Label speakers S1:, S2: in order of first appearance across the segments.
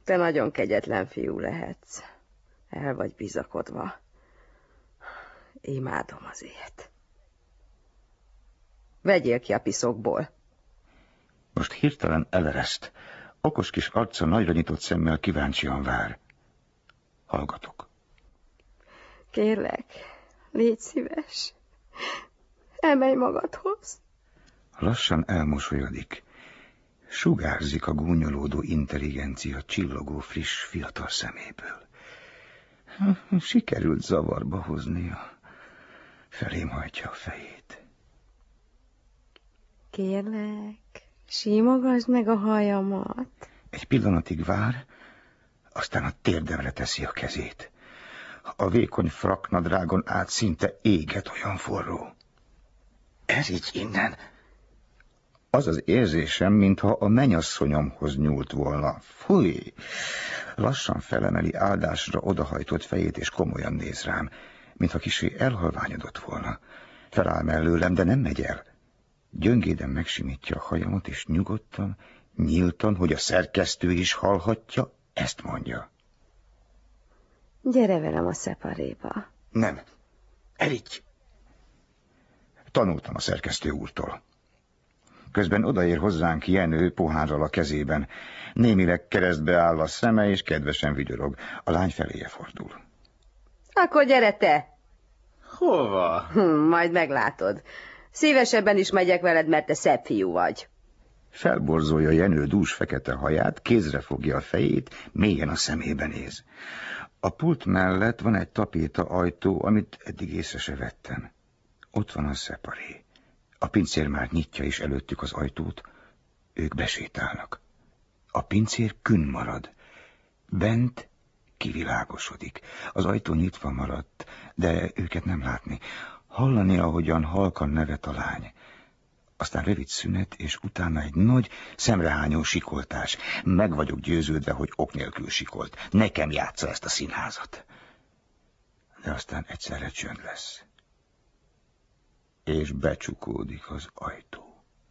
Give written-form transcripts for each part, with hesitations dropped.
S1: Te nagyon kegyetlen fiú lehetsz. El vagy bizakodva. Imádom azért. Vegyél ki a piszokból.
S2: Most hirtelen elereszt. Okos kis arca nagyra nyitott szemmel kíváncsian vár. Hallgatok.
S1: Kérlek, légy szíves. Emelj magadhoz.
S2: Lassan elmosolyodik. Sugárzik a gúnyolódó intelligencia csillogó, friss, fiatal szeméből. Sikerült zavarba hoznia. Felém hajtja a fejét.
S1: Kérlek, simogasd meg a hajamat.
S2: Egy pillanatig vár, aztán a térdemre teszi a kezét. A vékony fraknadrágon át szinte éget, olyan forró. Ez így innen. Az az érzésem, mintha a mennyasszonyomhoz nyúlt volna. Fúj! Lassan felemeli áldásra odahajtott fejét, és komolyan néz rám, mintha kissé elhalványodott volna. Feláll mellőlem, de nem megy el. Gyöngéden megsimítja a hajamat, és nyugodtan, nyíltan, hogy a szerkesztő is hallhatja, ezt mondja.
S1: Gyere velem a szeparéba.
S2: Nem. Erígy! Tanultam a szerkesztő úrtól. Közben odaér hozzánk Jenő pohárral a kezében. Némileg keresztbe áll a szeme, és kedvesen vigyorog. A lány feléje fordul.
S1: Akkor gyere te!
S3: Hova?
S1: Majd meglátod. Szívesebben is megyek veled, mert te szebb fiú vagy.
S2: Felborzolja Jenő dús fekete haját, kézre fogja a fejét, mélyen a szemébe néz. A pult mellett van egy tapéta ajtó, amit eddig észre se vettem. Ott van a szeparé. A pincér már nyitja is előttük az ajtót. Ők besétálnak. A pincér künn marad. Bent kivilágosodik. Az ajtó nyitva maradt, de őket nem látni. Hallani, ahogyan halkan nevet a lány. Aztán rövid szünet, és utána egy nagy, szemrehányó sikoltás. Meg vagyok győződve, hogy ok nélkül sikolt. Nekem játsza ezt a színházat. De aztán egyszerre csönd lesz. És becsukódik az ajtó.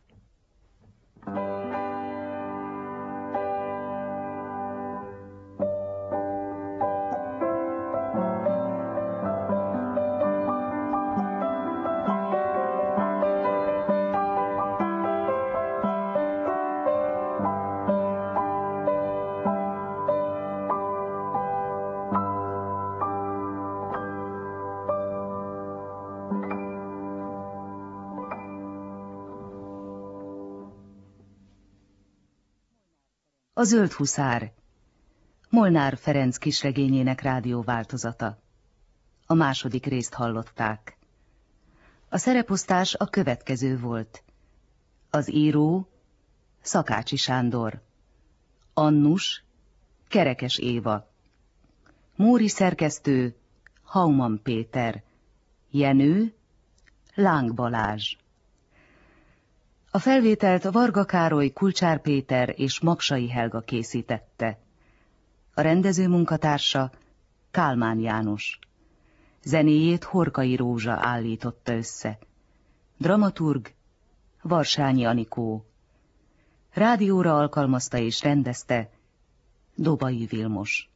S4: A Zöld huszár, Molnár Ferenc kisregényének rádióváltozata. A második részt hallották. A szereposztás a következő volt. Az író Szakácsi Sándor, Annus Kerekes Éva, Móri szerkesztő Hauman Péter, Jenő Láng Balázs. A felvételt Varga Károly, Kulcsár Péter és Magsai Helga készítette. A rendező munkatársa Kálmán János. Zenéjét Horkai Rózsa állította össze. Dramaturg Varsányi Anikó. Rádióra alkalmazta és rendezte Dobai Vilmos.